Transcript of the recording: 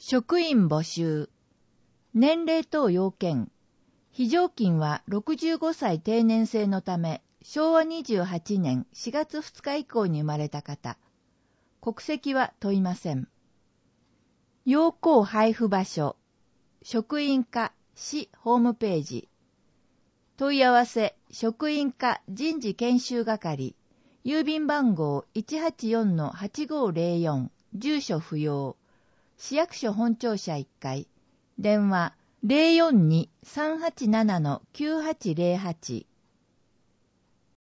職員募集。年齢等要件。非常勤は65歳定年制のため、昭和28年4月2日以降に生まれた方。国籍は問いません。要項配布場所。職員課市ホームページ。問い合わせ職員課人事研修係。郵便番号 184-8504。住所不要。市役所本庁舎1階。電話 042-387-9808